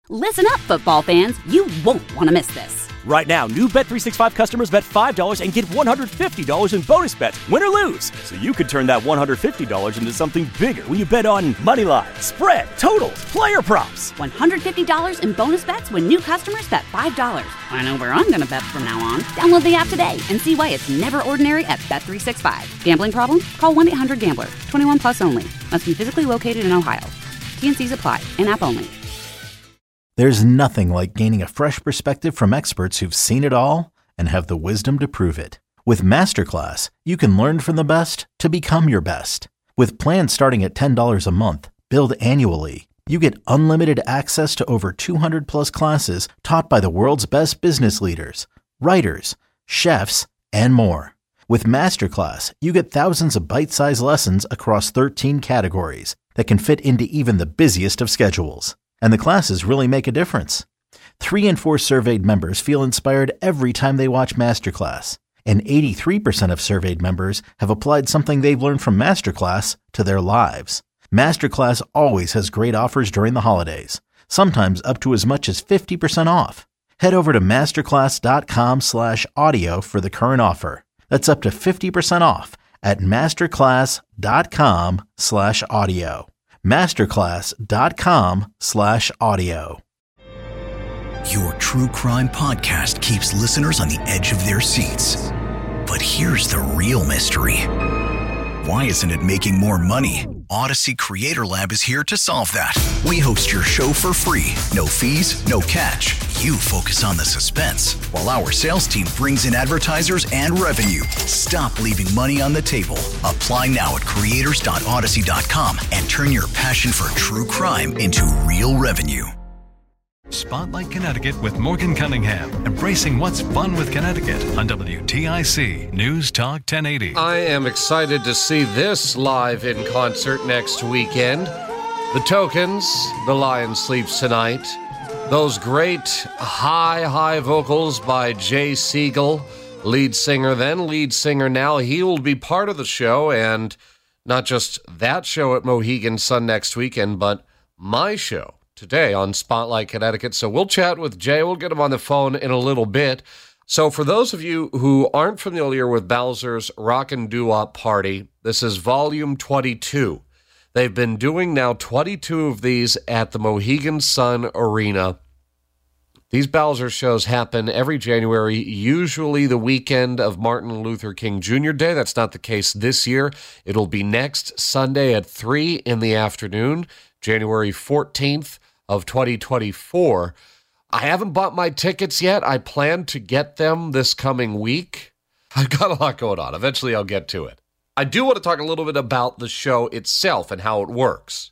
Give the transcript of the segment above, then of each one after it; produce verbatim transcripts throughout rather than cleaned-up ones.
Listen up, football fans. You won't want to miss this. Right now, new Bet three sixty-five customers bet five dollars and get one hundred fifty dollars in bonus bets, win or lose. So you could turn that one hundred fifty dollars into something bigger when you bet on money line, spread, totals, player props. one hundred fifty dollars in bonus bets when new customers bet five dollars. I know where I'm going to bet from now on. Download the app today and see why it's never ordinary at Bet three sixty-five. Gambling problem? Call one eight hundred gambler. twenty-one plus only. Must be physically located in Ohio. T N Cs apply. In-app only. There's nothing like gaining a fresh perspective from experts who've seen it all and have the wisdom to prove it. With Masterclass, you can learn from the best to become your best. With plans starting at ten dollars a month, billed annually, you get unlimited access to over two hundred plus classes taught by the world's best business leaders, writers, chefs, and more. With Masterclass, you get thousands of bite-sized lessons across thirteen categories that can fit into even the busiest of schedules. And the classes really make a difference. Three in four surveyed members feel inspired every time they watch Masterclass. And eighty-three percent of surveyed members have applied something they've learned from Masterclass to their lives. Masterclass always has great offers during the holidays, sometimes up to as much as fifty percent off. Head over to masterclass.com slash audio for the current offer. That's up to fifty percent off at masterclass.com slash audio. masterclass.com slash audio. Your true crime podcast keeps listeners on the edge of their seats. But here's the real mystery. Why isn't it making more money? Odyssey Creator Lab is here to solve that. We host your show for free. No fees, no catch. You focus on the suspense, while our sales team brings in advertisers and revenue. Stop leaving money on the table. Apply now at creators dot odyssey dot com and turn your passion for true crime into real revenue. Spotlight Connecticut with Morgan Cunningham, embracing what's fun with Connecticut on W T I C News Talk ten eighty. I am excited to see this live in concert next weekend. The Tokens, The Lion Sleeps Tonight. Those great high, high vocals by Jay Siegel, lead singer, then lead singer now. He will be part of the show, and not just that show at Mohegan Sun next weekend, but my show today on Spotlight Connecticut. So we'll chat with Jay. We'll get him on the phone in a little bit. So for those of you who aren't familiar with Bowser's Rockin' Doo-Wop Party, this is volume twenty-two. They've been doing now twenty-two of these at the Mohegan Sun Arena. These Bowser shows happen every January, usually the weekend of Martin Luther King Junior Day. That's not the case this year. It'll be next Sunday at three in the afternoon, January fourteenth of twenty twenty-four. I haven't bought my tickets yet. I plan to get them this coming week. I've got a lot going on. Eventually I'll get to it. I do want to talk a little bit about the show itself and how it works.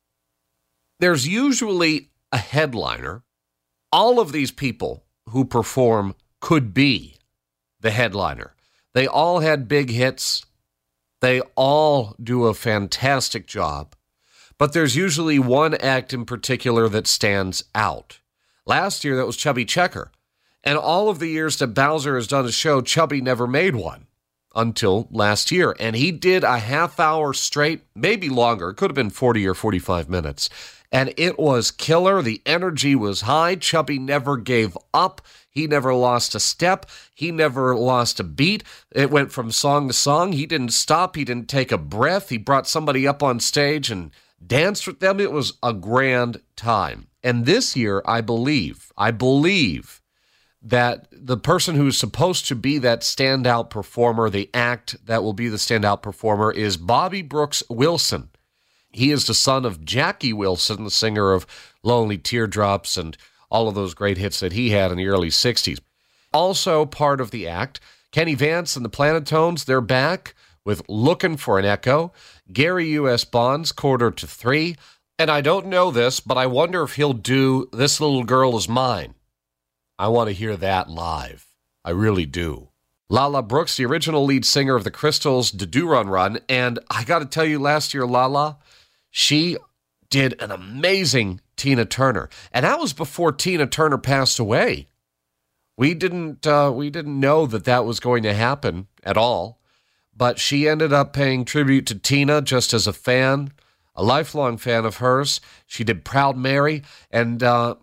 There's usually a headliner. All of these people who perform could be the headliner. They all had big hits. They all do a fantastic job. But there's usually one act in particular that stands out. Last year, that was Chubby Checker. And all of the years that Bowser has done a show, Chubby never made one until last year. And he did a half hour straight, maybe longer. It could have been forty or forty-five minutes. And it was killer. The energy was high. Chubby never gave up. He never lost a step. He never lost a beat. It went from song to song. He didn't stop. He didn't take a breath. He brought somebody up on stage and danced with them. It was a grand time. And this year, I believe, I believe that the person who's supposed to be that standout performer, the act that will be the standout performer, is Bobby Brooks Wilson. He is the son of Jackie Wilson, the singer of Lonely Teardrops and all of those great hits that he had in the early sixties. Also part of the act, Kenny Vance and the Planetones, they're back with Looking for an Echo. Gary U S. Bonds, Quarter to Three. And I don't know this, but I wonder if he'll do This Little Girl Is Mine. I want to hear that live. I really do. Lala Brooks, the original lead singer of the Crystals, the Do Run Run. And I got to tell you, last year, Lala, she did an amazing Tina Turner. And that was before Tina Turner passed away. We didn't, uh, we didn't know that that was going to happen at all. But she ended up paying tribute to Tina just as a fan, a lifelong fan of hers. She did Proud Mary. And uh,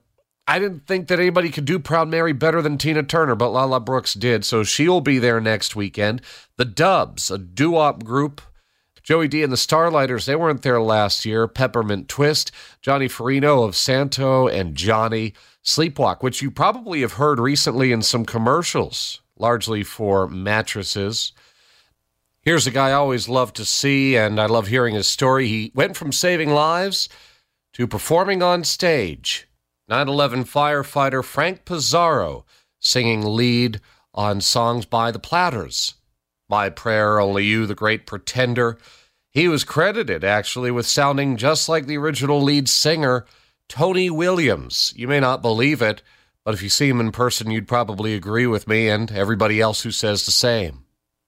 I didn't think that anybody could do Proud Mary better than Tina Turner, but Lala Brooks did, so she'll be there next weekend. The Dubs, a doo-wop group. Joey D and the Starlighters, they weren't there last year. Peppermint Twist, Johnny Farino of Santo, and Johnny. Sleepwalk, which you probably have heard recently in some commercials, largely for mattresses. Here's a guy I always love to see, and I love hearing his story. He went from saving lives to performing on stage. nine eleven firefighter Frank Pizarro singing lead on songs by the Platters. My Prayer, Only You, The Great Pretender. He was credited, actually, with sounding just like the original lead singer, Tony Williams. You may not believe it, but if you see him in person, you'd probably agree with me and everybody else who says the same.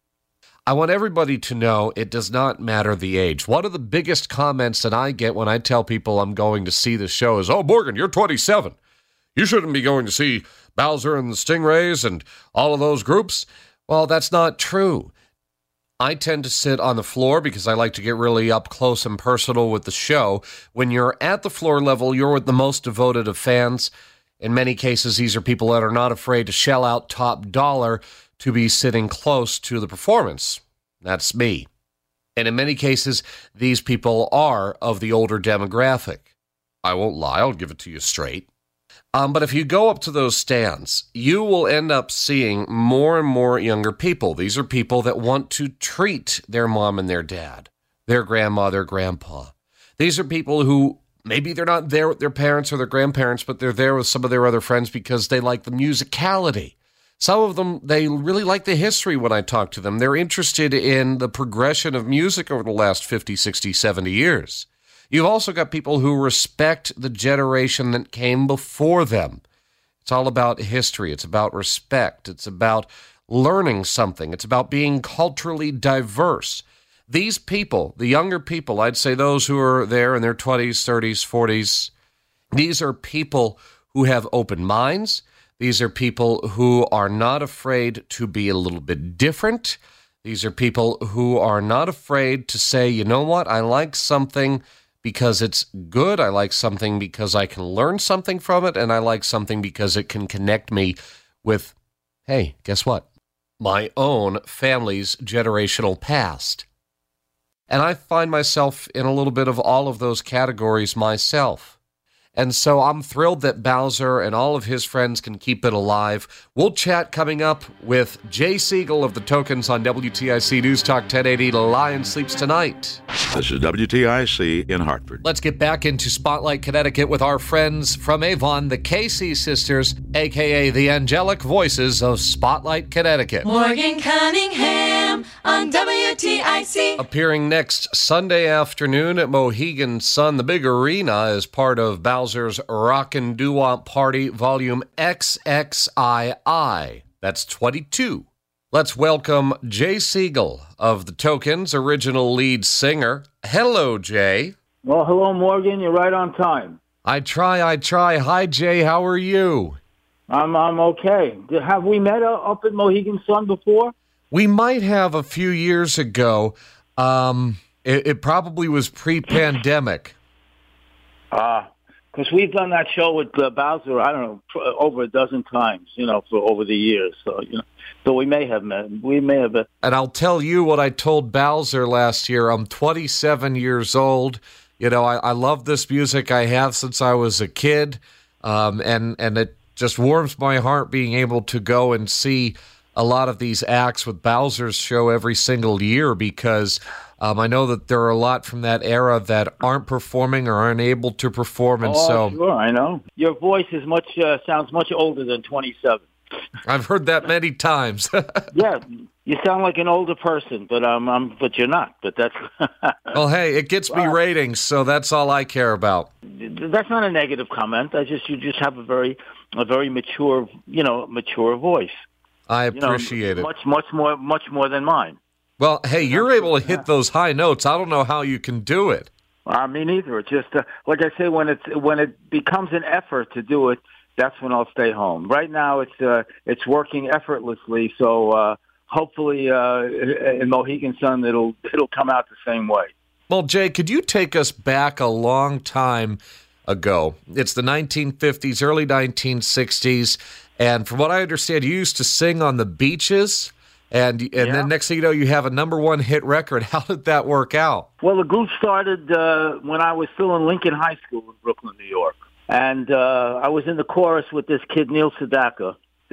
I want everybody to know it does not matter the age. One of the biggest comments that I get when I tell people I'm going to see the show is, "Oh, Morgan, you're twenty-seven. You shouldn't be going to see Bowser and the Stingrays and all of those groups." Well, that's not true. I tend to sit on the floor because I like to get really up close and personal with the show. When you're at the floor level, you're with the most devoted of fans. In many cases, these are people that are not afraid to shell out top dollar to be sitting close to the performance. That's me. And in many cases, these people are of the older demographic. I won't lie, I'll give it to you straight. Um, but if you go up to those stands, you will end up seeing more and more younger people. These are people that want to treat their mom and their dad, their grandma, their grandpa. These are people who maybe they're not there with their parents or their grandparents, but they're there with some of their other friends because they like the musicality. Some of them, they really like the history when I talk to them. They're interested in the progression of music over the last fifty, sixty, seventy years. You've also got people who respect the generation that came before them. It's all about history. It's about respect. It's about learning something. It's about being culturally diverse. These people, the younger people, I'd say those who are there in their twenties, thirties, forties, these are people who have open minds. These are people who are not afraid to be a little bit different. These are people who are not afraid to say, you know what, I like something because it's good. I like something because I can learn something from it. And I like something because it can connect me with, hey, guess what? My own family's generational past. And I find myself in a little bit of all of those categories myself. And so I'm thrilled that Bowser and all of his friends can keep it alive. We'll chat coming up with Jay Siegel of the Tokens on W T I C News Talk ten eighty. Lion Sleeps Tonight. This is W T I C in Hartford. Let's get back into Spotlight Connecticut with our friends from Avon, the Casey sisters, a k a the angelic voices of Spotlight Connecticut. Morgan Cunningham on W T I C. Appearing next Sunday afternoon at Mohegan Sun, the big arena, as part of Bowser's Rockin' Doo-Wop Party Volume X X I I. That's twenty-two. Let's welcome Jay Siegel of the Tokens, original lead singer. Hello, Jay. Well, hello, Morgan. You're right on time. I try, I try. Hi, Jay. How are you? I'm I'm okay. Have we met uh, up at Mohegan Sun before? We might have a few years ago. Um, it, it probably was pre-pandemic. Ah. Uh, Because we've done that show with uh, Bowser, I don't know, pr- over a dozen times, you know, for over the years. So, you know, so we may have met. We may have. Been. And I'll tell you what I told Bowser last year. I'm twenty-seven years old. You know, I, I love this music. I have since I was a kid, um, and and it just warms my heart being able to go and see a lot of these acts with Bowser's show every single year because. Um, I know that there are a lot from that era that aren't performing or aren't able to perform, and oh, so sure, I know your voice is much uh, sounds much older than twenty-seven. I've heard that many times. Yeah, you sound like an older person, but um, um but you're not. But that's well, hey, it gets me well, ratings, so that's all I care about. That's not a negative comment. I just you just have a very a very mature, you know, mature voice. I appreciate you know, it. Much much more much more than mine. Well, hey, you're able to hit those high notes. I don't know how you can do it. Uh, me neither. It's just, uh, like I say, when it's when it becomes an effort to do it, that's when I'll stay home. Right now, it's uh, it's working effortlessly. So uh, hopefully, uh, in Mohegan Sun, it'll it'll come out the same way. Well, Jay, could you take us back a long time ago. It's the nineteen fifties, early nineteen sixties, and from what I understand, you used to sing on the beaches, and and Yeah. then next thing you know, you have a number one hit record. How did that work out? Well, the group started uh, when I was still in Lincoln High School in Brooklyn, New York. And uh, I was in the chorus with this kid, Neil Sedaka.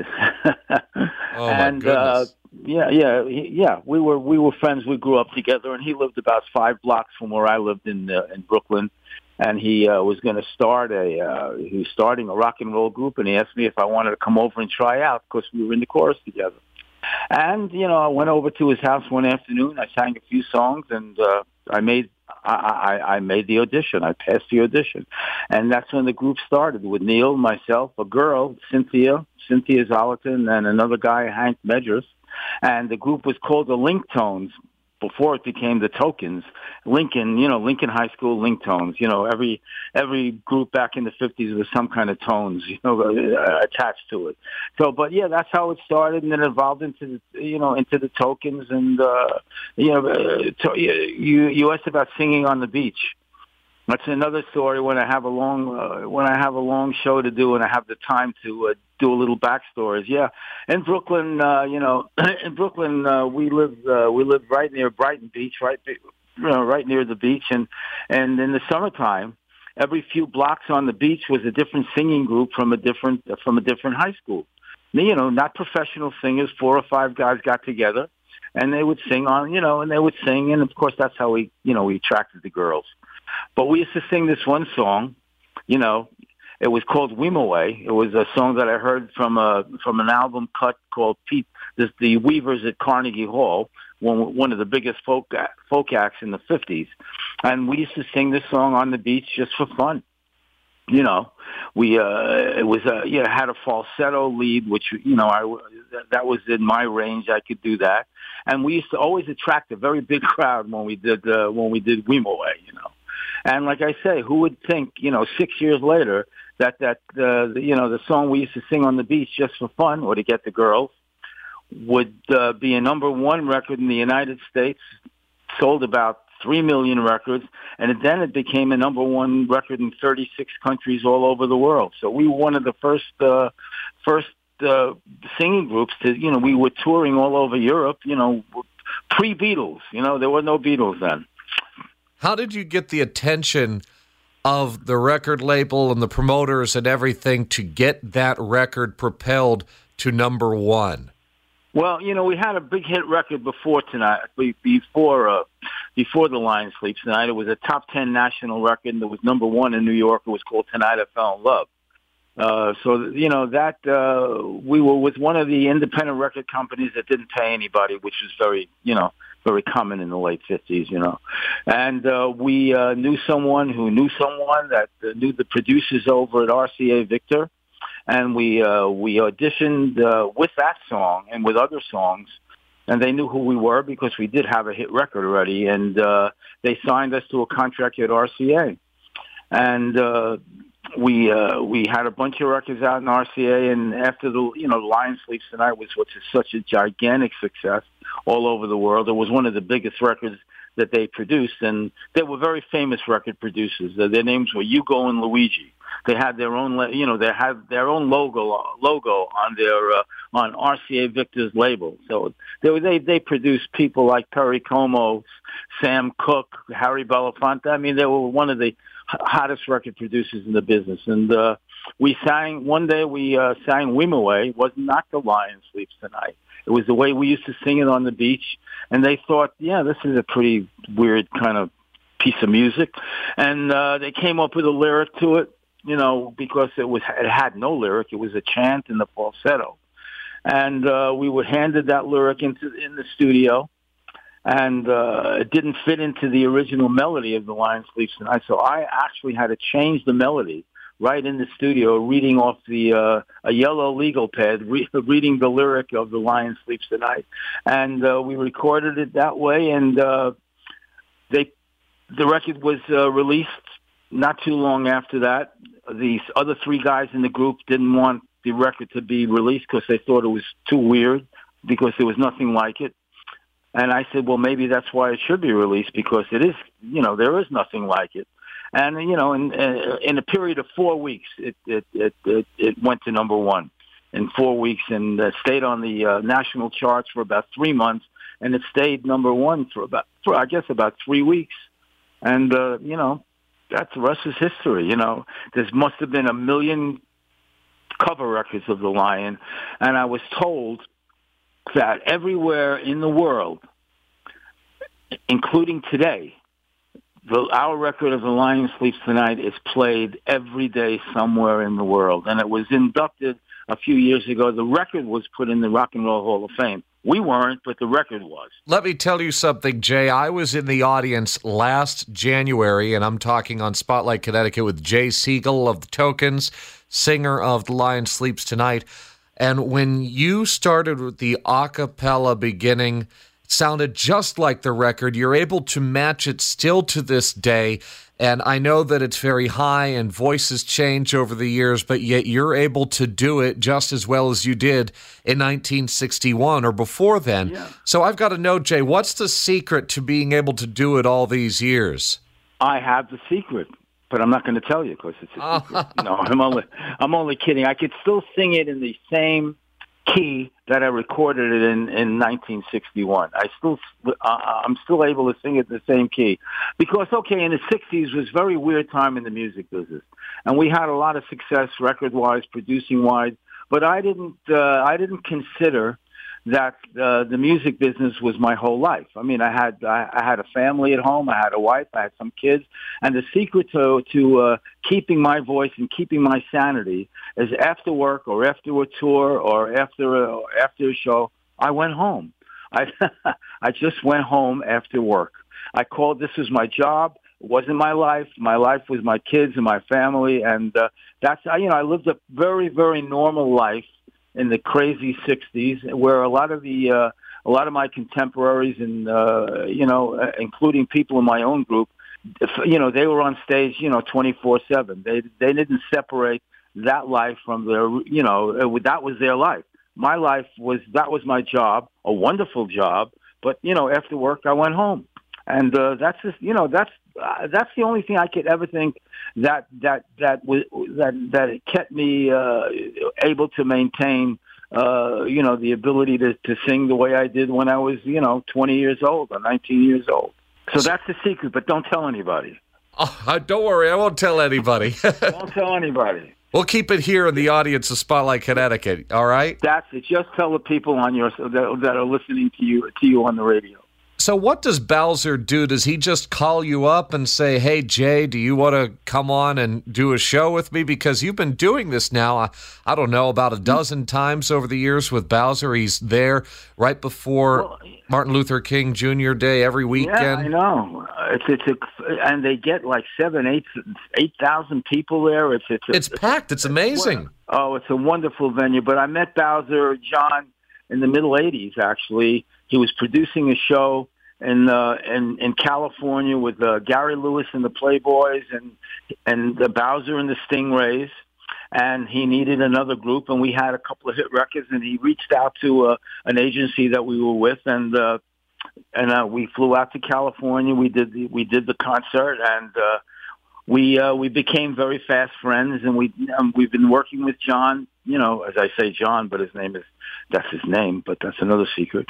Oh, my and, goodness. Uh, yeah, yeah, he- yeah. We were we were friends. We grew up together, and he lived about five blocks from where I lived in uh, in Brooklyn. And he uh, was going to start a uh, he was starting a rock and roll group, and he asked me if I wanted to come over and try out because we were in the chorus together. And you know, I went over to his house one afternoon. I sang a few songs, and uh, I made I, I, I made the audition. I passed the audition, and that's when the group started with Neil, myself, a girl, Cynthia, Cynthia Zollerton, and another guy, Hank Medjers. And the group was called the Linktones before it became the Tokens. Lincoln, you know, Lincoln High School Linktones. You know, every every group back in the fifties was some kind of tones, you know, uh, attached to it. So, but yeah, that's how it started, and then evolved into the, you know, into the Tokens. And uh, you know, uh, to, you you asked about singing on the beach. That's another story. When I have a long uh, when I have a long show to do, and I have the time to uh, do a little backstories. Yeah, in Brooklyn, uh, you know, in Brooklyn, uh, we live uh, we live right near Brighton Beach, right, you know, right near the beach, and and in the summertime, every few blocks on the beach was a different singing group from a different from a different high school. You know, not professional singers. Four or five guys got together, and they would sing on, you know, and they would sing, and of course that's how we, you know, we attracted the girls. But we used to sing this one song, you know, it was called Weemaway. It was a song that I heard from a from an album cut called Pete, this, the Weavers at Carnegie Hall, one one of the biggest folk folk acts in the fifties, and we used to sing this song on the beach just for fun. You know, we uh, it was a you know, had a falsetto lead, which you know I that, that was in my range. I could do that, and we used to always attract a very big crowd when we did uh, when we did Weemaway. You know. And like I say, who would think, you know, six years later that, that uh, the, you know, the song we used to sing on the beach just for fun or to get the girls would uh, be a number one record in the United States, sold about three million records, and then it became a number one record in thirty-six countries all over the world. So we were one of the first, uh, first uh, singing groups to, you know, we were touring all over Europe, you know, pre-Beatles. You know, there were no Beatles then. How did you get the attention of the record label and the promoters and everything to get that record propelled to number one? Well, you know, we had a big hit record before tonight, before uh, before The Lion Sleeps Tonight. It was a top ten national record, and it was number one in New York. It was called Tonight I Fell in Love. Uh, so, you know, that uh, we were with one of the independent record companies that didn't pay anybody, which was very, you know, very common in the late fifties, you know. And uh, we uh, knew someone who knew someone that uh, knew the producers over at R C A Victor. And we uh, we auditioned uh, with that song and with other songs. And they knew who we were because we did have a hit record already. And uh, they signed us to a contract at R C A. And uh, we uh, we had a bunch of records out in R C A. And after the, you know, Lion Sleeps Tonight was what's such a gigantic success all over the world. It was one of the biggest records that they produced, and they were very famous record producers. Their names were Hugo and Luigi. They had their own, you know, they had their own logo logo on their uh, on R C A Victor's label. So they were, they they produced people like Perry Como, Sam Cooke, Harry Belafonte. I mean, they were one of the hottest record producers in the business. And uh, we sang one day. We uh, sang Weemaway. It was not The Lion Sleeps Tonight. It was the way we used to sing it on the beach. And they thought, yeah, this is a pretty weird kind of piece of music. And uh, they came up with a lyric to it, you know, because it was it had no lyric. It was a chant in the falsetto. And uh, we were handed that lyric into in the studio. And uh, it didn't fit into the original melody of The Lion Sleeps Tonight. So I actually had to change the melody right in the studio, reading off the uh, a yellow legal pad, re- reading the lyric of The Lion Sleeps Tonight, and uh, we recorded it that way. And uh, they, the record was uh, released not too long after that. These other three guys in the group didn't want the record to be released because they thought it was too weird, because there was nothing like it. And I said, well, maybe that's why it should be released, because it is, you know, there is nothing like it. And, you know, in, in a period of four weeks, it, it, it, it, it went to number one in four weeks and uh, stayed on the uh, national charts for about three months. And it stayed number one for about, for I guess, about three weeks. And, uh, you know, that's the rest is history. You know, there must have been a million cover records of The Lion. And I was told that everywhere in the world, including today, the, our record of The Lion Sleeps Tonight is played every day somewhere in the world. And it was inducted a few years ago. The record was put in the Rock and Roll Hall of Fame. We weren't, but the record was. Let me tell you something, Jay. I was in the audience last January, and I'm talking on Spotlight Connecticut with Jay Siegel of the Tokens, singer of The Lion Sleeps Tonight. And when you started with the a cappella beginning, it sounded just like the record. You're able to match it still to this day. And I know that it's very high and voices change over the years, but yet you're able to do it just as well as you did in nineteen sixty-one or before then. Yeah. So I've got to know, Jay, what's the secret to being able to do it all these years? I have the secret, but I'm not going to tell you because it's a secret. You know, I'm only, I'm only kidding. I could still sing it in the same key that I recorded it in, in nineteen sixty-one. I still, uh, I'm still able to sing it in the same key because, okay, in the sixties was a very weird time in the music business, and we had a lot of success record-wise, producing-wise, but I didn't, uh, I didn't consider that uh, the music business was my whole life. I mean, I had I, I had a family at home, I had a wife, I had some kids, and the secret to to uh, keeping my voice and keeping my sanity is after work or after a tour or after a, after a show, I went home. I I just went home after work. I called this was my job. It wasn't my life. My life was my kids and my family, and uh, that's you know I lived a very very normal life in the crazy sixties, where a lot of the uh, a lot of my contemporaries and uh, you know, uh, including people in my own group, you know, they were on stage, you know, twenty-four seven. They they didn't separate that life from their, you know, that was their life. My life was that was my job, a wonderful job, but you know, after work I went home, and uh, that's just, you know, that's uh, that's the only thing I could ever think that that that was that that it kept me uh, able to maintain, uh, you know, the ability to, to sing the way I did when I was, you know, twenty years old or nineteen years old. So that's the secret, but don't tell anybody. Oh, don't worry, I won't tell anybody. Don't tell anybody. We'll keep it here in the audience of Spotlight Connecticut. All right. That's it. Just tell the people on your that, that are listening to you to you on the radio. So what does Bowser do? Does he just call you up and say, hey, Jay, do you want to come on and do a show with me? Because you've been doing this now, I, I don't know, about a dozen times over the years with Bowser. He's there right before well, Martin Luther King Junior Day every weekend. Yeah, I know. It's it's a, and they get like seven, eight, eight thousand people there. It's it's, a, it's packed. It's amazing. Oh, it's a wonderful venue. But I met Bowser, John, in the middle eighties, actually. He was producing a show in uh, in, in California with uh, Gary Lewis and the Playboys and and the Bowser and the Stingrays, and he needed another group, and we had a couple of hit records, and he reached out to uh, an agency that we were with, and uh, and uh, we flew out to California. We did the, we did the concert, and uh, we uh, we became very fast friends, and we um, we've been working with John. You know, as I say, John, but his name is. That's his name, but that's another secret.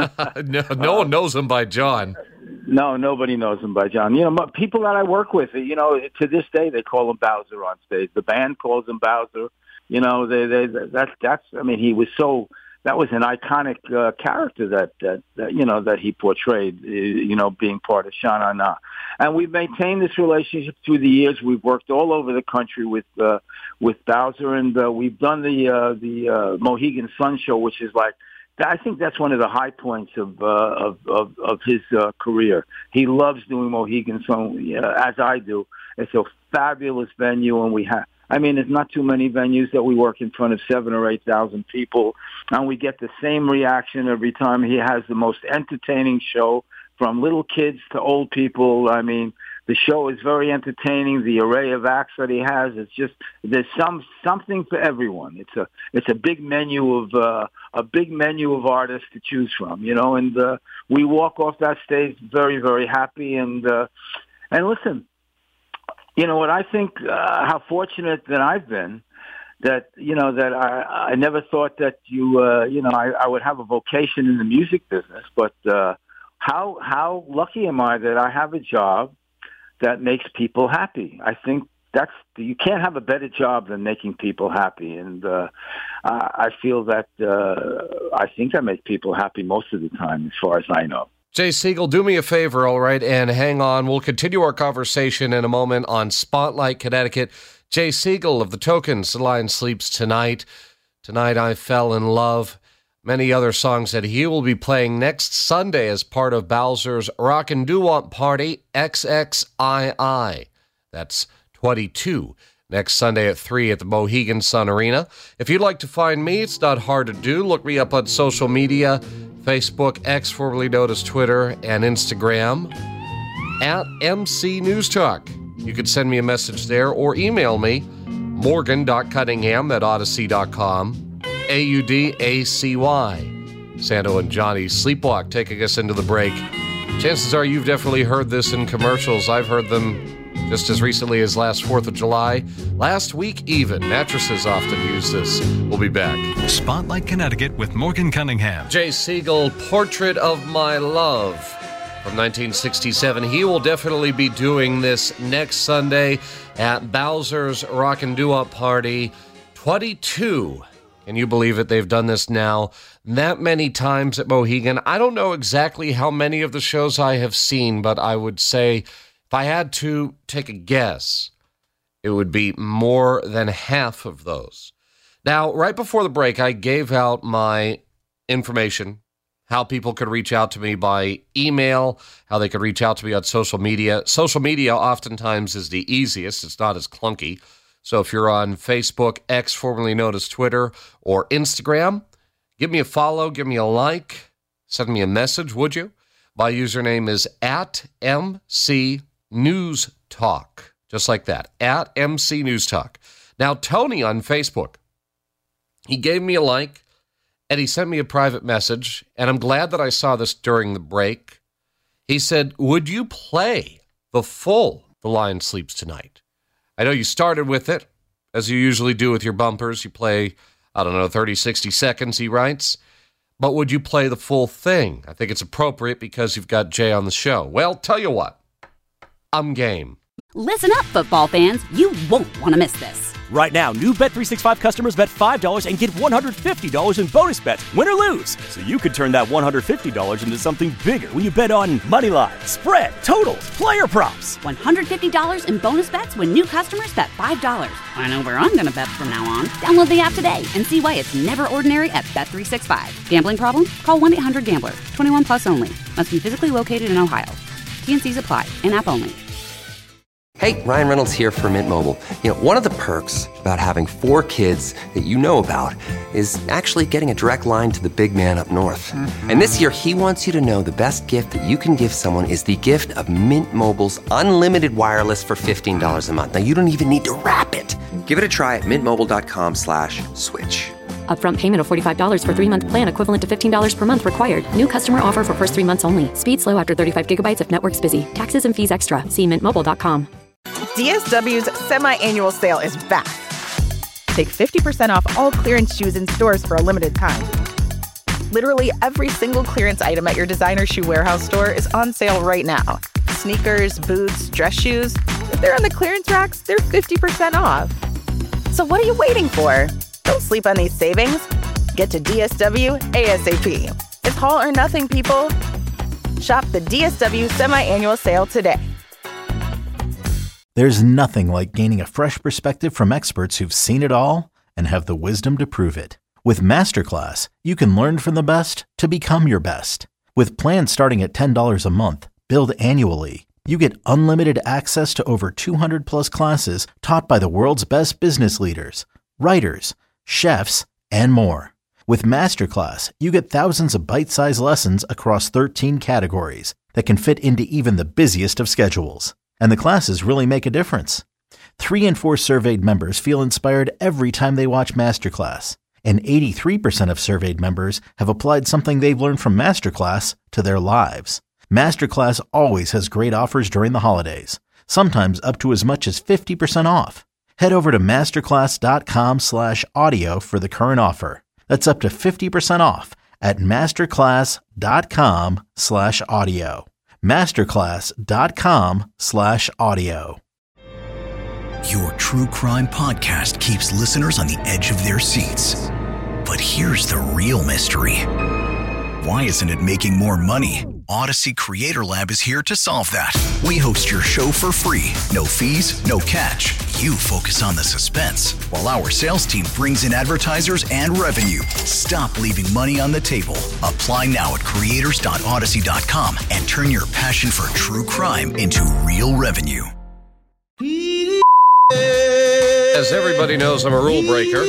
no, no one knows him by John. No, nobody knows him by John. You know, people that I work with, you know, to this day they call him Bowser on stage. The band calls him Bowser. You know, they, they, that's that's. I mean, he was so. That was an iconic uh, character that, that that you know that he portrayed. You know, being part of Sha Na Na, and we've maintained this relationship through the years. We've worked all over the country with uh, with Bowser, and uh, we've done the uh, the uh, Mohegan Sun show, which is like I think that's one of the high points of uh, of, of of his uh, career. He loves doing Mohegan Sun, uh, as I do. It's a fabulous venue, and we have. I mean, there's not too many venues that we work in front of seven or eight thousand people, and we get the same reaction every time. He has the most entertaining show, from little kids to old people. I mean, the show is very entertaining. The array of acts that he has, it's just there's some something for everyone. It's a it's a big menu of uh, a big menu of artists to choose from, you know. And uh, we walk off that stage very very happy. And uh, and listen. You know what I think? Uh, how fortunate that I've been. That you know that I, I never thought that you uh, you know I, I would have a vocation in the music business, but uh, how how lucky am I that I have a job that makes people happy? I think that's you can't have a better job than making people happy, and uh, I feel that uh, I think I make people happy most of the time, as far as I know. Jay Siegel, do me a favor, all right, and hang on. We'll continue our conversation in a moment on Spotlight Connecticut. Jay Siegel of the Tokens, The Lion Sleeps Tonight. Tonight I Fell in Love. Many other songs that he will be playing next Sunday as part of Bowser's Rock and Doo-Wop Party, X X I I. That's twenty-two. Next Sunday at three at the Mohegan Sun Arena. If you'd like to find me, it's not hard to do. Look me up on social media, Facebook, X, formerly known as Twitter, and Instagram, at M C News Talk. You could send me a message there or email me, morgan dot cunningham at odyssey dot com, A U D A C Y. Sando and Johnny's Sleepwalk taking us into the break. Chances are you've definitely heard this in commercials. I've heard them just as recently as last fourth of July. Last week even. Mattresses often use this. We'll be back. Spotlight Connecticut with Morgan Cunningham. Jay Siegel, Portrait of My Love. From nineteen sixty-seven. He will definitely be doing this next Sunday at Bowser's Rock and Doo-Wop Party twenty-two. Can you believe it? They've done this now that many times at Mohegan. I don't know exactly how many of the shows I have seen, but I would say if I had to take a guess, it would be more than half of those. Now, right before the break, I gave out my information, how people could reach out to me by email, how they could reach out to me on social media. Social media oftentimes is the easiest. It's not as clunky. So if you're on Facebook, X, formerly known as Twitter, or Instagram, give me a follow, give me a like, send me a message, would you? My username is at M C News Talk, just like that, at M C News Talk. Now, Tony on Facebook, he gave me a like, and he sent me a private message, and I'm glad that I saw this during the break. He said, would you play the full The Lion Sleeps Tonight? I know you started with it, as you usually do with your bumpers. You play, I don't know, thirty, sixty seconds, he writes. But would you play the full thing? I think it's appropriate because you've got Jay on the show. Well, tell you what, I'm game. Listen up, football fans. You won't want to miss this. Right now, new Bet three sixty-five customers bet five dollars and get one hundred fifty dollars in bonus bets, win or lose. So you could turn that one hundred fifty dollars into something bigger when you bet on money line, spread, totals, player props. one hundred fifty dollars in bonus bets when new customers bet five dollars. I know where I'm going to bet from now on. Download the app today and see why it's never ordinary at Bet three sixty-five. Gambling problem? Call one eight hundred gambler. twenty-one plus only. Must be physically located in Ohio. T and C's apply. In-app only. Hey, Ryan Reynolds here for Mint Mobile. You know, one of the perks about having four kids that you know about is actually getting a direct line to the big man up north. Mm-hmm. And this year, he wants you to know the best gift that you can give someone is the gift of Mint Mobile's unlimited wireless for fifteen dollars a month. Now, you don't even need to wrap it. Give it a try at mintmobile.com slash switch. Upfront payment of forty-five dollars for three-month plan equivalent to fifteen dollars per month required. New customer offer for first three months only. Speed slow after thirty-five gigabytes if network's busy. Taxes and fees extra. See mint mobile dot com. D S W's semi-annual sale is back. Take fifty percent off all clearance shoes in stores for a limited time. Literally every single clearance item at your designer shoe warehouse store is on sale right now. Sneakers, boots, dress shoes. If they're on the clearance racks, they're fifty percent off. So what are you waiting for? Don't sleep on these savings. Get to D S W ASAP. It's haul or nothing, people. Shop the D S W semi-annual sale today. There's nothing like gaining a fresh perspective from experts who've seen it all and have the wisdom to prove it. With Masterclass, you can learn from the best to become your best. With plans starting at ten dollars a month, billed annually, you get unlimited access to over two hundred plus classes taught by the world's best business leaders, writers, chefs, and more. With Masterclass, you get thousands of bite-sized lessons across thirteen categories that can fit into even the busiest of schedules. And the classes really make a difference. Three in four surveyed members feel inspired every time they watch Masterclass. And eighty-three percent of surveyed members have applied something they've learned from Masterclass to their lives. Masterclass always has great offers during the holidays. sometimes up to as much as fifty percent off. Head over to masterclass.com slash audio for the current offer. That's up to fifty percent off at masterclass.com slash audio. masterclass.com slash audio. Your true crime podcast keeps listeners on the edge of their seats. But here's the real mystery. Why isn't it making more money? Odyssey Creator Lab is here to solve that. We host your show for free. No fees, no catch. You focus on the suspense, while our sales team brings in advertisers and revenue. Stop leaving money on the table. Apply now at creators dot odyssey dot com and turn your passion for true crime into real revenue. As everybody knows, I'm a rule breaker.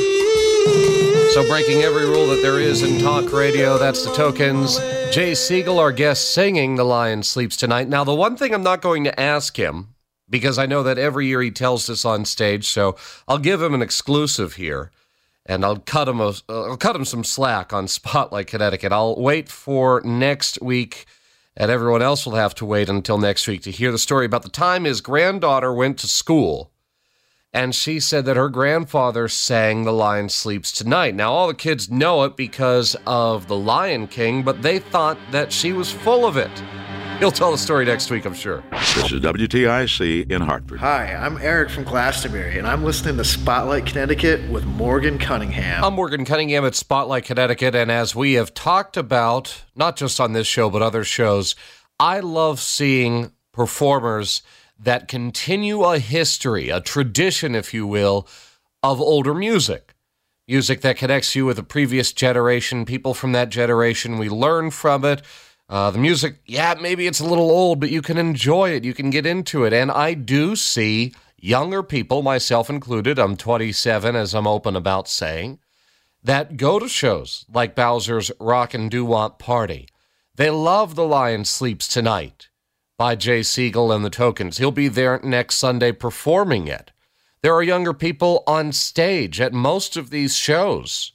So breaking every rule that there is in talk radio, that's the Tokens. Jay Siegel, our guest, singing The Lion Sleeps Tonight. Now, the one thing I'm not going to ask him, because I know that every year he tells this on stage, so I'll give him an exclusive here, and I'll cut him a, I'll cut him some slack on Spotlight Connecticut. I'll wait for next week, and everyone else will have to wait until next week to hear the story about the time his granddaughter went to school. And she said that her grandfather sang The Lion Sleeps Tonight. Now, all the kids know it because of The Lion King, but they thought that she was full of it. He'll tell the story next week, I'm sure. This is W T I C in Hartford. Hi, I'm Eric from Glastonbury, and I'm listening to Spotlight Connecticut with Morgan Cunningham. I'm Morgan Cunningham at Spotlight Connecticut, and as we have talked about, not just on this show, but other shows, I love seeing performers that continue a history, a tradition, if you will, of older music. Music that connects you with a previous generation, people from that generation. We learn from it. Uh, the music, yeah, maybe it's a little old, but you can enjoy it. You can get into it. And I do see younger people, myself included, I'm twenty-seven, as I'm open about saying, that go to shows like Bowser's Rock and Doo-Wop Party. They love The Lion Sleeps Tonight by Jay Siegel and the Tokens. He'll be there next Sunday performing it. There are younger people on stage at most of these shows.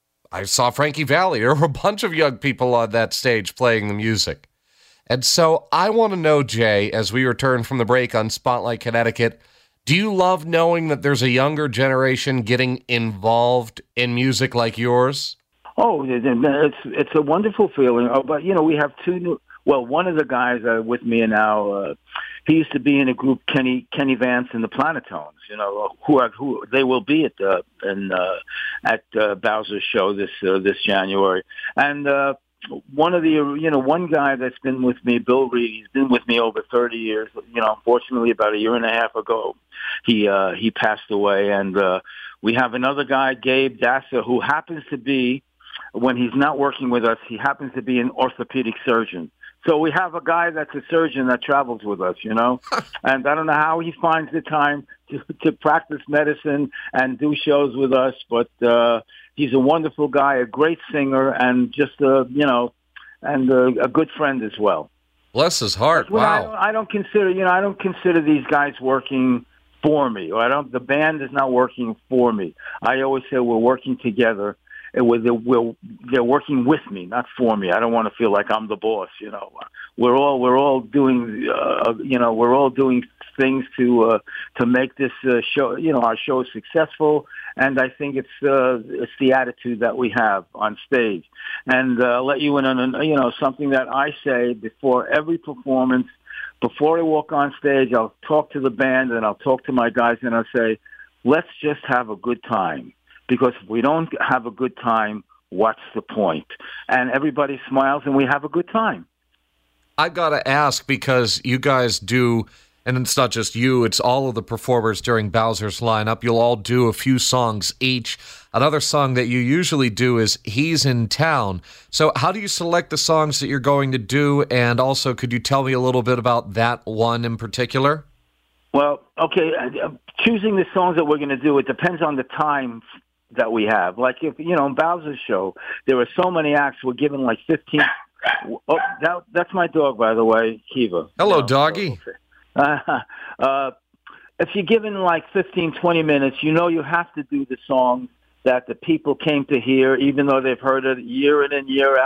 I saw Frankie Valli. There were a bunch of young people on that stage playing the music. And so I want to know, Jay, as we return from the break on Spotlight Connecticut, do you love knowing that there's a younger generation getting involved in music like yours? Oh, it's it's a wonderful feeling. Oh, but, you know, we have two new... Well, one of the guys uh, with me now, uh, he used to be in a group, Kenny Kenny Vance and the Planetones. You know, who are, who they will be at uh, in, uh, at uh, Bowser's show this uh, this January. And uh, one of the you know one guy that's been with me, Bill Reed. He's been with me over thirty years. You know, unfortunately, about a year and a half ago, he uh, he passed away. And uh, we have another guy, Gabe Dassa, who happens to be, when he's not working with us, he happens to be an orthopedic surgeon. So we have a guy that's a surgeon that travels with us, you know, and I don't know how he finds the time to, to practice medicine and do shows with us, but uh, he's a wonderful guy, a great singer, and just, uh, you know, and uh, a good friend as well. Bless his heart. Well, wow. I don't, I don't consider, you know, I don't consider these guys working for me. Or I don't. The band is not working for me. I always say we're working together. It was, we're, they're working with me, not for me. I don't want to feel like I'm the boss. You know, we're all we're all doing. Uh, you know, we're all doing things to uh, to make this uh, show. You know, our show successful. And I think it's uh, it's the attitude that we have on stage. And uh, I'll let you in on you know something that I say before every performance. Before I walk on stage, I'll talk to the band and I'll talk to my guys and I'll say, let's just have a good time. Because if we don't have a good time, what's the point? And everybody smiles and we have a good time. I've got to ask, because you guys do, and it's not just you, it's all of the performers during Bowser's lineup. You'll all do a few songs each. Another song that you usually do is He's in Town. So how do you select the songs that you're going to do? And also, could you tell me a little bit about that one in particular? Well, okay, uh, choosing the songs that we're going to do, it depends on the time that we have. Like, if, you know, in Bowser's show, there were so many acts, we're given like fifteen. Oh, that, that's my dog, by the way, Kiva. Hello, you know, doggy. Uh, uh, if you're given like fifteen, twenty minutes, you know you have to do the songs that the people came to hear, even though they've heard it year in and year out.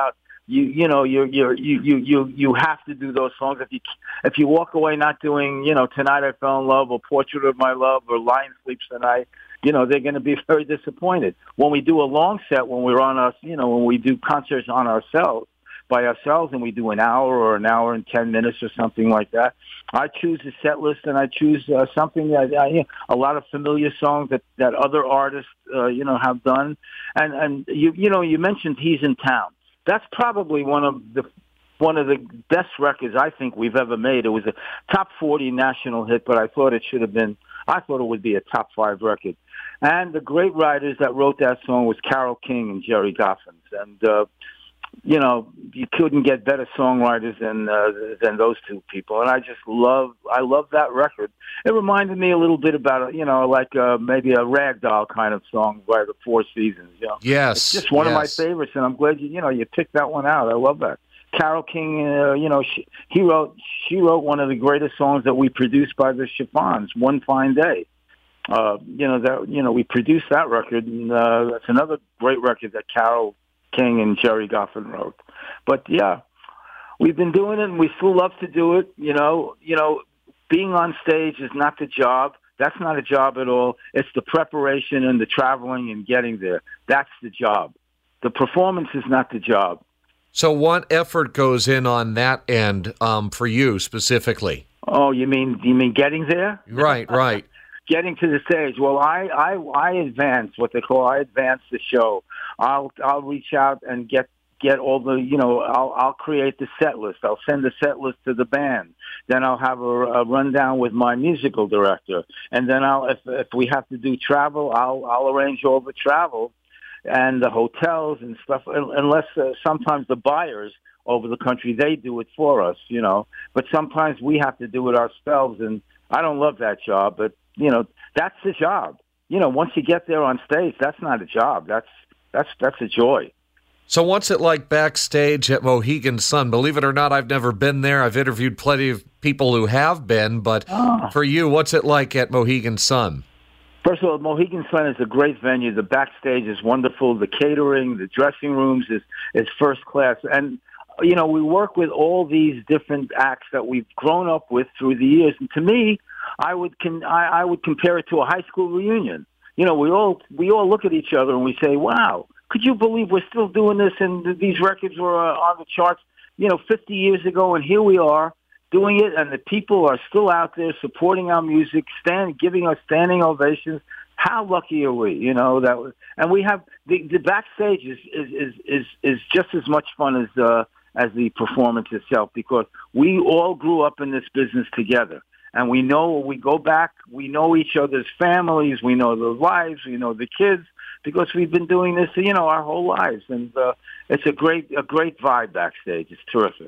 you you know you you you you you you have to do those songs. If you if you walk away not doing you know Tonight I Fell in Love or Portrait of My Love or Lion Sleeps Tonight, you know they're going to be very disappointed. When we do a long set, when we're on us, you know when we do concerts on ourselves by ourselves, and we do an hour or an hour and ten minutes or something like that, I choose a set list and I choose uh, something that uh, you know, a lot of familiar songs that that other artists uh, you know have done, and and you you know you mentioned He's in Town. That's probably one of the one of the best records I think we've ever made. It was a top forty national hit, but I thought it should have been. I thought it would be a top five record. And the great writers that wrote that song was Carole King and Jerry Goffins. And uh, you know, you couldn't get better songwriters than uh, than those two people. And I just love I love that record. It reminded me a little bit about you know like uh, maybe a Ragdoll kind of song by the Four Seasons. You know? Yes, it's just one yes. of my favorites, and I'm glad you you know you picked that one out. I love that. Carole King, uh, you know, she, he wrote she wrote one of the greatest songs that we produced by the Chiffons, One Fine Day. Uh, you know that you know we produced that record, and uh, that's another great record that Carole King and Jerry Goffin wrote. But yeah, we've been doing it, and we still love to do it. You know, you know, being on stage is not the job. That's not a job at all. It's the preparation and the traveling and getting there. That's the job. The performance is not the job. So what effort goes in on that end um, for you specifically? Oh, you mean you mean getting there? Right, right. Getting to the stage. Well, I, I I advance what they call I advance the show. I'll I'll reach out and get get all the you know I'll I'll create the set list. I'll send the set list to the band. Then I'll have a, a rundown with my musical director, and then I'll if if we have to do travel, I'll I'll arrange all the travel and the hotels and stuff. Unless uh, sometimes the buyers over the country they do it for us, you know. But sometimes we have to do it ourselves, and I don't love that job, but. You know, that's the job. You know, once you get there on stage, that's not a job. That's that's that's a joy. So what's it like backstage at Mohegan Sun? Believe it or not, I've never been there. I've interviewed plenty of people who have been, but oh. for you, what's it like at Mohegan Sun? First of all, Mohegan Sun is a great venue. The backstage is wonderful. The catering, the dressing rooms is, is first class. And, you know, we work with all these different acts that we've grown up with through the years. And to me, I would con- I, I would compare it to a high school reunion. You know, we all we all look at each other and we say, "Wow, could you believe we're still doing this?" And th- these records were uh, on the charts, you know, fifty years ago, and here we are doing it, and the people are still out there supporting our music, stand, giving us standing ovations. How lucky are we? You know that, was, and we have the, the backstage is is, is is is just as much fun as uh, as the performance itself because we all grew up in this business together. And we know we go back, we know each other's families, we know their lives, we know the kids, because we've been doing this, you know, our whole lives. And uh, it's a great, a great vibe backstage. It's terrific.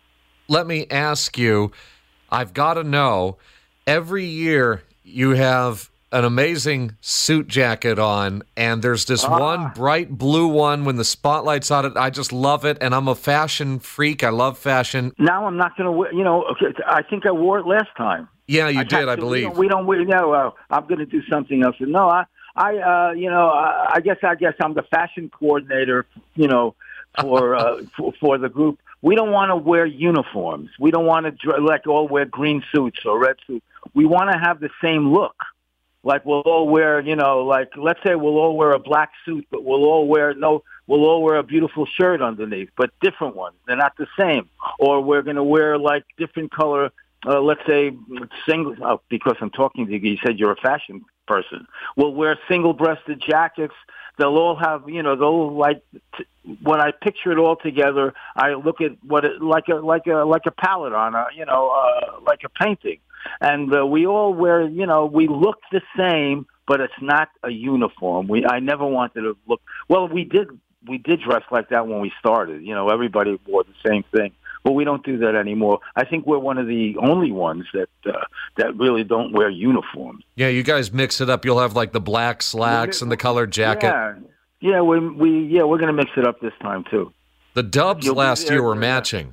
Let me ask you, I've got to know, every year you have an amazing suit jacket on, and there's this ah. one bright blue one when the spotlight's on it. I just love it, and I'm a fashion freak. I love fashion. Now I'm not going to wear, you know, I think I wore it last time. Yeah, you I did, I believe. We don't, we don't, no, uh, I'm going to do something else. No, I, I, uh, you know, I, I guess, I guess I'm the fashion coordinator, you know, for, uh, for, for the group. We don't want to wear uniforms. We don't want to dr- like all wear green suits or red suits. We want to have the same look. Like we'll all wear, you know, like let's say we'll all wear a black suit, but we'll all wear no, we'll all wear a beautiful shirt underneath, but different ones. They're not the same. Or we're going to wear like different color. Uh, let's say single. Oh, because I'm talking to you, you said you're a fashion person. We'll wear single-breasted jackets. They'll all have, you know, they'll like. T- when I picture it all together, I look at what it like a like a like a palette on a, you know, uh, like a painting. And uh, we all wear, you know, we look the same, but it's not a uniform. We I never wanted to look. Well, we did we did dress like that when we started. You know, everybody wore the same thing. But we don't do that anymore. I think we're one of the only ones that uh, that really don't wear uniforms. Yeah, you guys mix it up. You'll have like the black slacks and the colored jacket. Yeah, yeah, we we yeah we're gonna mix it up this time too. The Dubs You'll last year were matching.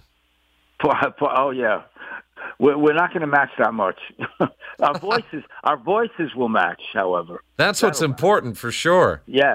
Oh yeah, we're we're not gonna match that much. Our voices our voices will match, however. That's what's That'll important match. For sure. Yes.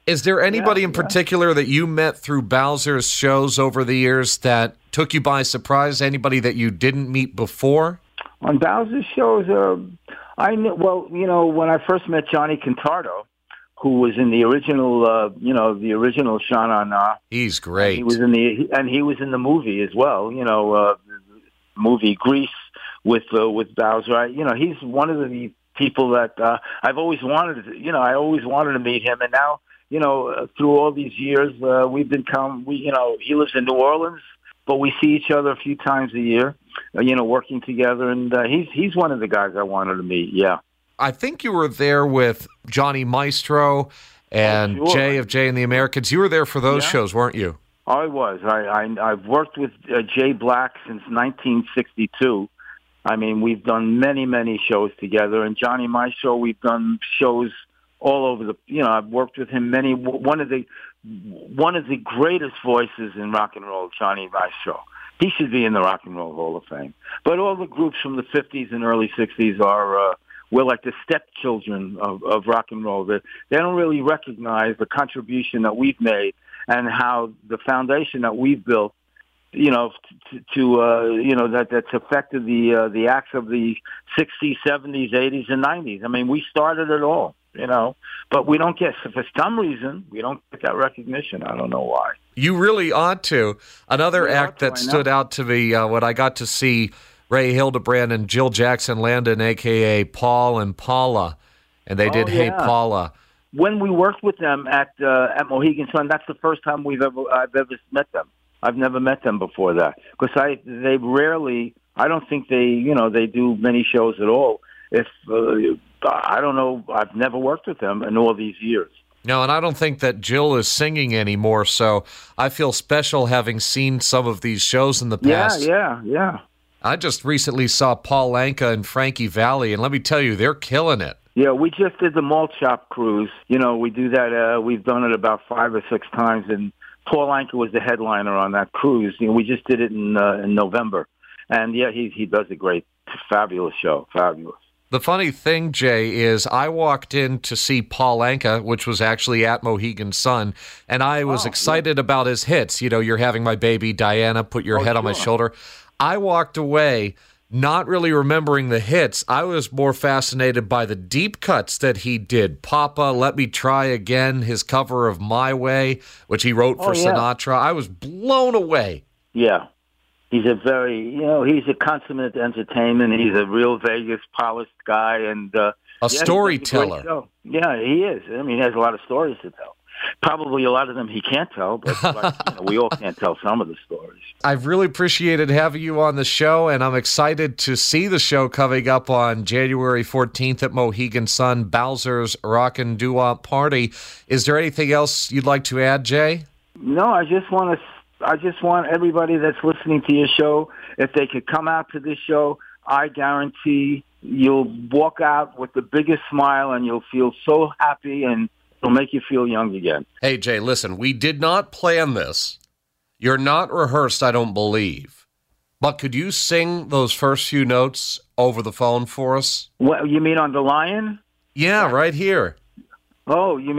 Is there anybody Yeah, in yeah. particular that you met through Bowser's shows over the years that took you by surprise? Anybody that you didn't meet before? On Bowser's shows, uh, I knew, well, you know, when I first met Johnny Contardo, who was in the original, uh, you know, the original Sha Na Na. He's great. He was in the, and he was in the movie as well. You know, uh, the movie Grease with uh, with Bowser. I, you know, he's one of the people that uh, I've always wanted. To, you know, I always wanted to meet him, and now, you know, uh, through all these years, uh, we've become. We, you know, he lives in New Orleans, but we see each other a few times a year. Uh, you know, working together, and uh, he's he's one of the guys I wanted to meet. Yeah. I think you were there with Johnny Maestro and Oh, sure. Jay of Jay and the Americans. You were there for those Yeah. shows, weren't you? I was. I, I I've worked with uh, Jay Black since nineteen sixty-two. I mean, we've done many, many shows together. And Johnny Maestro, we've done shows all over the. You know, I've worked with him many. One of the one of the greatest voices in rock and roll, Johnny Maestro. He should be in the Rock and Roll Hall of Fame. But all the groups from the fifties and early sixties are. Uh, We're like the stepchildren of, of rock and roll. They, they don't really recognize the contribution that we've made and how the foundation that we've built, you know, to, to uh, you know, that that's affected the uh, the acts of the sixties, seventies, eighties, and nineties. I mean, we started it all, you know, but we don't get, for some reason, we don't get that recognition. I don't know why. You really ought to. Another You act ought to, that I know. stood out to me uh, when I got to see Ray Hildebrand and Jill Jackson Landon, a k a. Paul and Paula, and they Oh, did Hey yeah. Paula. When we worked with them at uh, at Mohegan Sun, that's the first time we've ever I've ever met them. I've never met them before that because I they rarely. I don't think they you know they do many shows at all. If uh, I don't know, I've never worked with them in all these years. No, and I don't think that Jill is singing anymore, so I feel special having seen some of these shows in the past. Yeah, yeah, yeah. I just recently saw Paul Anka and Frankie Valli, and let me tell you, they're killing it. Yeah, we just did the Malt Shop Cruise. You know, we do that. Uh, we've done it about five or six times, and Paul Anka was the headliner on that cruise. You know, we just did it in uh, in November, and yeah, he he does a great, fabulous show, fabulous. The funny thing, Jay, is I walked in to see Paul Anka, which was actually at Mohegan Sun, and I was Oh, excited about his hits. You know, You're Having My Baby, Diana, Put Your Oh, Head on My sure. Shoulder. I walked away not really remembering the hits. I was more fascinated by the deep cuts that he did. Papa, Let Me Try Again, his cover of My Way, which he wrote for Oh, yeah. Sinatra. I was blown away. Yeah. He's a very, you know, he's a consummate entertainment. He's a real Vegas polished guy, and uh, A yeah, he does storyteller. great show. Yeah, he is. I mean, he has a lot of stories to tell. Probably a lot of them he can't tell, but like, you know, we all can't tell some of the stories. I've really appreciated having you on the show, and I'm excited to see the show coming up on January fourteenth at Mohegan Sun, Bowser's Rockin' Doo-Wop Party. Is there anything else you'd like to add, Jay? No, I just want to. I just want everybody that's listening to your show, if they could come out to this show, I guarantee you'll walk out with the biggest smile, and you'll feel so happy, and it'll make you feel young again. Hey, Jay, listen, we did not plan this. You're not rehearsed, I don't believe. But could you sing those first few notes over the phone for us? What you mean on the Lion? Yeah, right here. Oh, you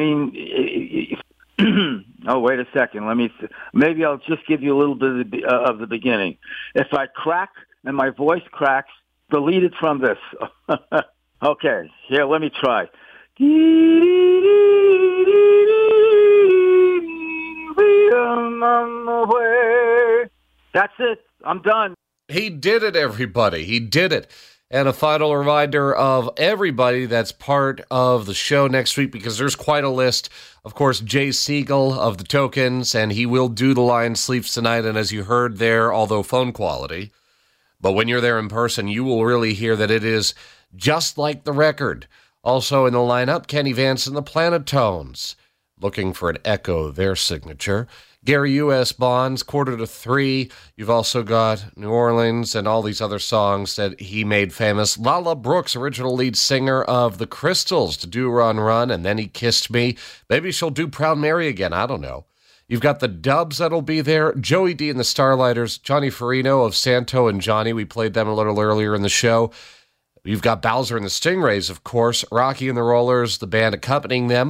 mean? Oh, wait a second. Let me. Maybe I'll just give you a little bit of the, uh, of the beginning. If I crack and my voice cracks, delete it from this. Okay, here. Let me try. That's it. I'm done. He did it, everybody. He did it. And a final reminder of everybody that's part of the show next week, because there's quite a list. Of course, Jay Siegel of the Tokens, and he will do The Lion Sleeps Tonight. And as you heard there, although phone quality, but when you're there in person, you will really hear that it is just like the record. Also in the lineup, Kenny Vance and the Planetones, looking for an echo, their signature. Gary U S. Bonds, Quarter to Three. You've also got New Orleans and all these other songs that he made famous. Lala Brooks, original lead singer of The Crystals, to do Run Run, and Then He Kissed Me. Maybe she'll do Proud Mary again, I don't know. You've got the Dubs that'll be there. Joey D and the Starlighters, Johnny Farino of Santo and Johnny. We played them a little earlier in the show. You've got Bowser and the Stingrays, of course. Rocky and the Rollers, the band accompanying them.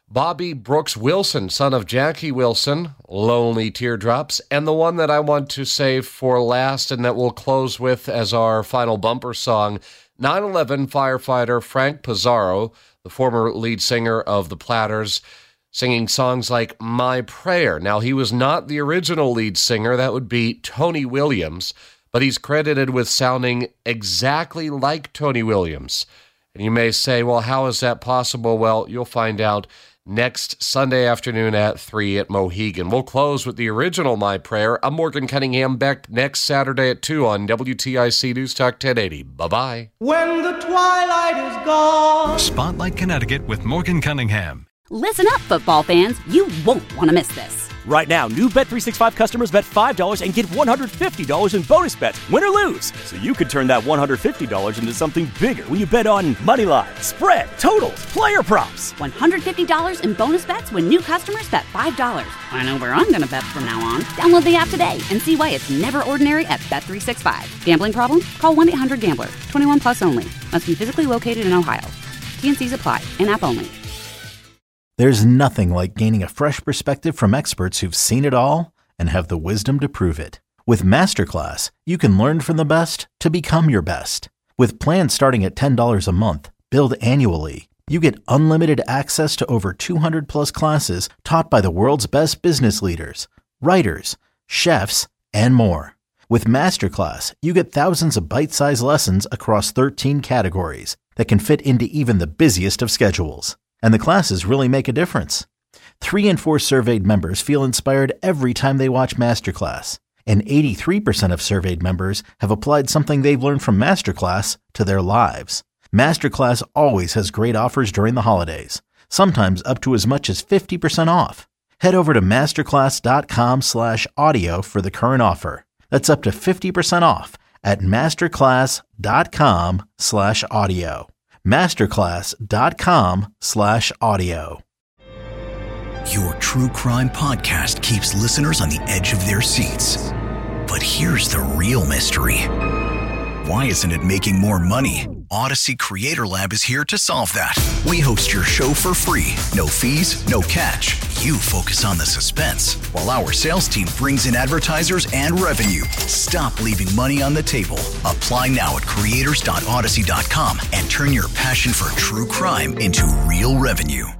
Bobby Brooks Wilson, son of Jackie Wilson, Lonely Teardrops, and the one that I want to save for last and that we'll close with as our final bumper song, nine eleven firefighter Frank Pizarro, the former lead singer of the Platters, singing songs like My Prayer. Now, he was not the original lead singer. That would be Tony Williams, but he's credited with sounding exactly like Tony Williams. And you may say, well, how is that possible? Well, you'll find out next Sunday afternoon at three at Mohegan. We'll close with the original My Prayer. I'm Morgan Cunningham, back next Saturday at two on W T I C News Talk ten eighty. Bye-bye. When the twilight is gone. Spotlight Connecticut with Morgan Cunningham. Listen up, football fans. You won't want to miss this. Right now, new Bet three sixty-five customers bet five dollars and get one hundred fifty dollars in bonus bets, win or lose. So you could turn that one hundred fifty dollars into something bigger when you bet on money line, spread, totals, player props. one hundred fifty dollars in bonus bets when new customers bet five dollars. I know where I'm going to bet from now on. Download the app today and see why it's never ordinary at Bet three sixty-five. Gambling problem? Call one eight hundred gambler. twenty-one plus only. Must be physically located in Ohio. T and C's apply. In-app only. There's nothing like gaining a fresh perspective from experts who've seen it all and have the wisdom to prove it. With Masterclass, you can learn from the best to become your best. With plans starting at ten dollars a month, billed annually, you get unlimited access to over two hundred plus classes taught by the world's best business leaders, writers, chefs, and more. With Masterclass, you get thousands of bite-sized lessons across thirteen categories that can fit into even the busiest of schedules. And the classes really make a difference. Three in four surveyed members feel inspired every time they watch Masterclass. And eighty-three percent of surveyed members have applied something they've learned from Masterclass to their lives. Masterclass always has great offers during the holidays, sometimes up to as much as fifty percent off. Head over to masterclass.com slash audio for the current offer. That's up to fifty percent off at masterclass.com slash audio. masterclass.com slash audio. Your true crime podcast keeps listeners on the edge of their seats. But here's the real mystery. Why isn't it making more money? Odyssey Creator Lab is here to solve that. We host your show for free. No fees, no catch. You focus on the suspense, while our sales team brings in advertisers and revenue. Stop leaving money on the table. Apply now at creators dot odyssey dot com and turn your passion for true crime into real revenue.